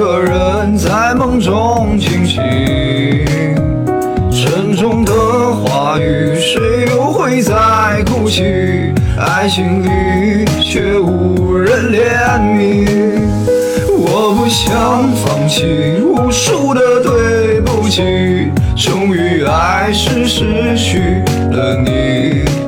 个人在梦中惊醒，沉重的话语，谁又会再哭泣？爱情里却无人怜悯。我不想放弃，无数的对不起，终于还是失去了你。